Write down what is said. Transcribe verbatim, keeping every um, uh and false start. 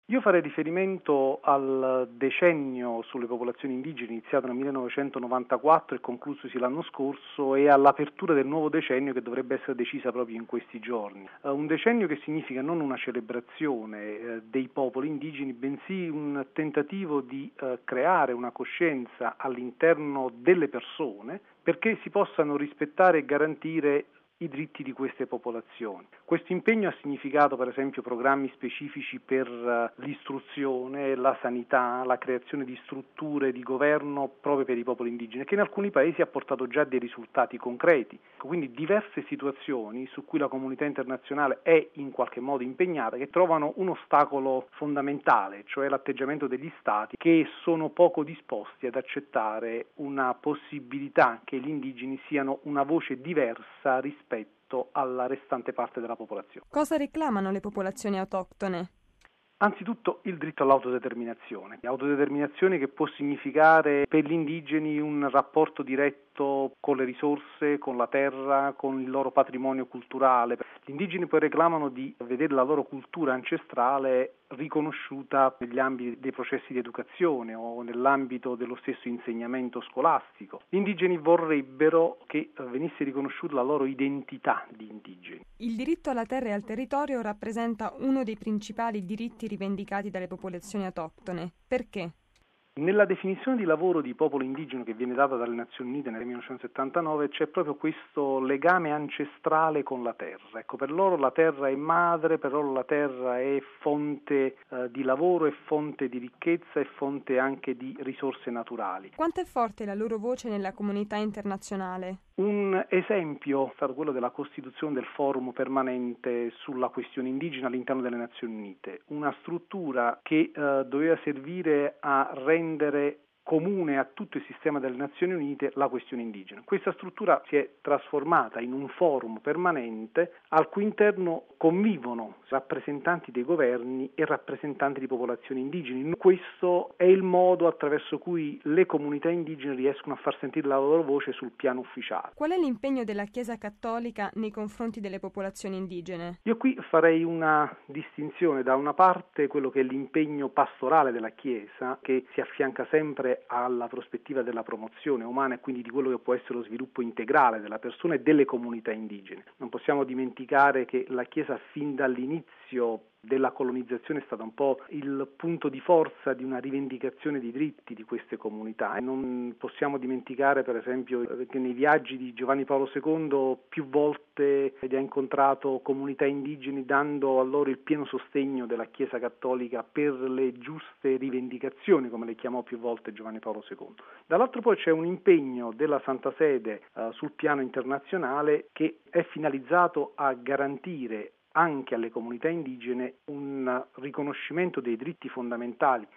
Io farei riferimento al decennio sulle popolazioni indigene iniziato nel millenovecentonovantaquattro e conclusosi l'anno scorso e all'apertura del nuovo decennio che dovrebbe essere decisa proprio in questi giorni. Uh, un decennio che significa non una celebrazione eh, dei popoli indigeni, bensì un tentativo di eh, creare una coscienza all'interno delle persone perché si possano rispettare e garantire i diritti di queste popolazioni. Questo impegno ha significato per esempio programmi specifici per uh, l'istruzione, la sanità, la creazione di strutture di governo proprio per i popoli indigeni, che in alcuni paesi ha portato già dei risultati concreti. Quindi diverse situazioni su cui la comunità internazionale è in qualche modo impegnata, che trovano un ostacolo fondamentale, cioè l'atteggiamento degli Stati che sono poco disposti ad accettare una possibilità che gli indigeni siano una voce diversa rispetto alla restante parte della popolazione. Cosa reclamano le popolazioni autoctone? Anzitutto il diritto all'autodeterminazione, autodeterminazione che può significare per gli indigeni un rapporto diretto con le risorse, con la terra, con il loro patrimonio culturale. Gli indigeni poi reclamano di vedere la loro cultura ancestrale riconosciuta negli ambiti dei processi di educazione o nell'ambito dello stesso insegnamento scolastico. Gli indigeni vorrebbero che venisse riconosciuta la loro identità di indigeni. Il diritto alla terra e al territorio rappresenta uno dei principali diritti rivendicati dalle popolazioni autoctone. Perché? Nella definizione di lavoro di popolo indigeno che viene data dalle Nazioni Unite nel millenovecentosettantanove c'è proprio questo legame ancestrale con la terra. Ecco, per loro la terra è madre, per loro la terra è fonte eh, di lavoro, è fonte di ricchezza, è fonte anche di risorse naturali. Quanto è forte la loro voce nella comunità internazionale? Un esempio è stato quello della costituzione del forum permanente sulla questione indigena all'interno delle Nazioni Unite, una struttura che eh, doveva servire a rendere comune a tutto il sistema delle Nazioni Unite la questione indigena. Questa struttura si è trasformata in un forum permanente al cui interno convivono rappresentanti dei governi e rappresentanti di popolazioni indigene. Questo è il modo attraverso cui le comunità indigene riescono a far sentire la loro voce sul piano ufficiale. Qual è l'impegno della Chiesa Cattolica nei confronti delle popolazioni indigene? Io qui farei una distinzione, da una parte quello che è l'impegno pastorale della Chiesa, che si affianca sempre alla prospettiva della promozione umana e quindi di quello che può essere lo sviluppo integrale della persona e delle comunità indigene. Non possiamo dimenticare che la Chiesa fin dall'inizio della colonizzazione è stata un po' il punto di forza di una rivendicazione di diritti di queste comunità e non possiamo dimenticare per esempio che nei viaggi di Giovanni Paolo secondo più volte ha incontrato comunità indigeni dando a loro il pieno sostegno della Chiesa Cattolica per le giuste rivendicazioni, come le chiamò più volte Giovanni Paolo secondo. Dall'altro poi c'è un impegno della Santa Sede uh, sul piano internazionale che è finalizzato a garantire anche alle comunità indigene un riconoscimento dei diritti fondamentali